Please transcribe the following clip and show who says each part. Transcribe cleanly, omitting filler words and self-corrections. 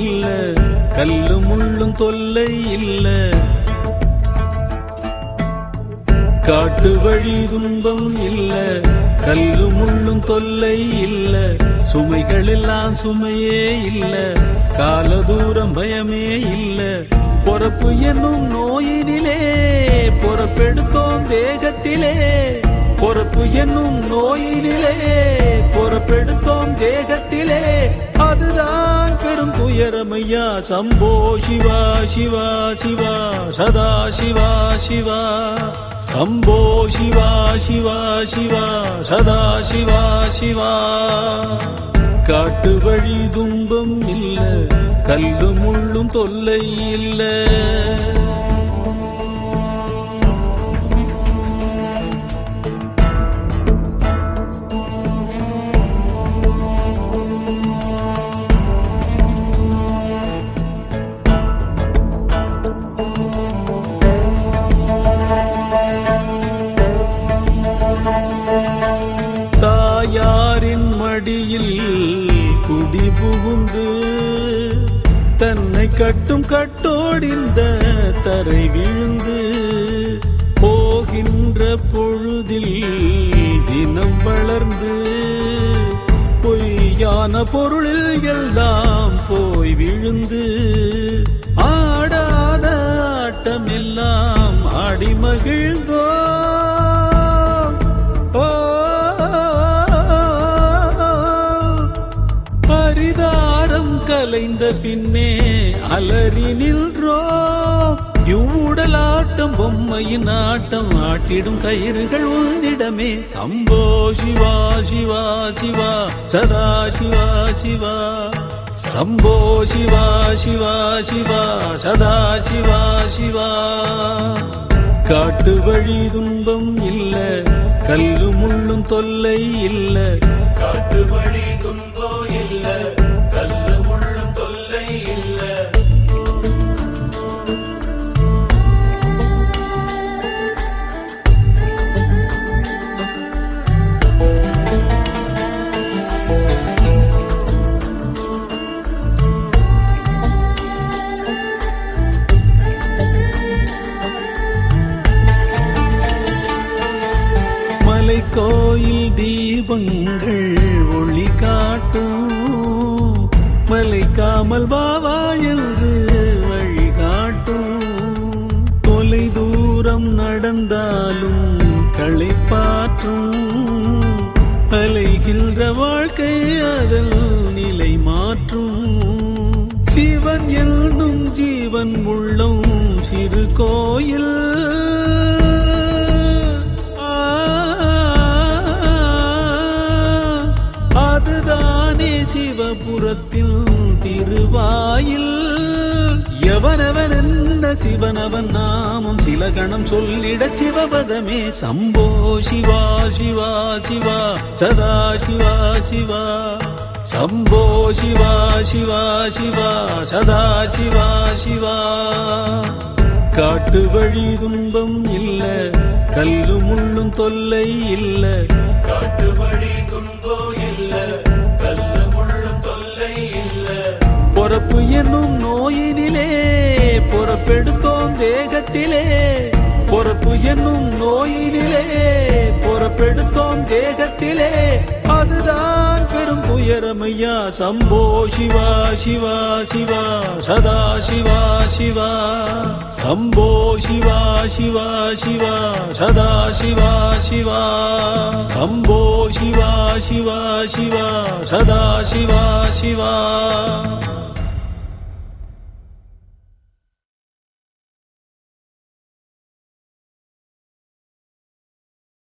Speaker 1: இல்ல, கல்லும் முள்ளும் தொல்லை இல்ல. காட்டு வழி துன்பம் இல்ல, கல்லும் முள்ளும் தொல்லை இல்ல. சுமைகள் எல்லாம் சுமையே இல்ல, கால தூரம் பயமே இல்ல. பொறப்பு என்னும் நோயினிலே பொறப்பெடுத்தோம் தேகத்திலே. பொறப்பு என்னும் நோயினிலே பொறப்பெடுத்தோம் தேகத்திலே. அதுதான் பெரும் துயரமையா. சம்போ சிவா சிவா சிவா சதா சிவா சிவா. சம்போ சிவா சிவா சிவா சதா சிவா சிவா. காட்டு வழி துன்பம் இல்ல, கல்லும் முள்ளும் தொல்லை இல்ல. தாயாரின் மடியில் குடி புகுந்து தன்னை கட்டும் கட்டோடிந்த தரை விழுந்து போகின்ற பொழுதில் தினம் வளர்ந்து பொய்யான பொருளில் எல்லாம் போய் விழுந்து ஆடாத ஆட்டமெல்லாம் ஆடி மகிழ்ந்தோ. கலைந்த பின்னே அலறி நின்றோம். இவ்வுடலாட்டம் பொம்மையின் ஆட்டம் ஆட்டிடும் கயிறுகள் உன்னிடமே. சம்போ சிவா சிவா சிவா சதா சிவா சிவா. சம்போ சிவா சிவா சிவா சதா சிவா சிவா. காட்டு வழி துன்பம் இல்ல, கல்லும் முள்ளும் தொல்லை இல்ல. காட்டு வழி துன்பம் இல்ல, கோயில் தீபங்கள் ஒளி காட்டும். மலைக்காமல் பாவா என்று வழிகாட்டும். தொலை தூரம் நடந்தாலும் களைப்பாற்றும். அலைகின்ற வாழ்க்கை அதல் நிலை மாற்றும். சிவன் என்னும் ஜீவன் உள்ளம் சிறு கோயில். அதுதானே சிவபுரத்தில் திருவாயில். எவனவன் என்ன சிவனவன் நாமம் சில கணம் சொல்லிட சிவபதமே. சம்போ சிவா சிவா சிவா சதா சிவா சிவா. சம்போ சிவா சிவா சிவா சதா சிவா சிவா. காட்டு வழி துன்பம் இல்ல, கல்லும் முள்ளும் தொல்லை இல்ல. காட்டு வழி துன்பம் இல்ல, கல்லும் முள்ளும் தொல்லை இல்ல. பொறப்பு என்னும் நோயினிலே பொறப்பெடுத்தோம் தேகத்திலே. பொறப்பு என்னும் நோயினிலே பொறப்பெடுத்தோம் தேகத்திலே. அதுதான் பெரும் துயரமையா. சம்போ சிவா சிவா சிவா சதா சிவா சிவா. சம்போ சிவா சிவா சிவா சதா சிவா சிவா. சம்போ சிவா சிவா சிவா சதா சிவா சிவா.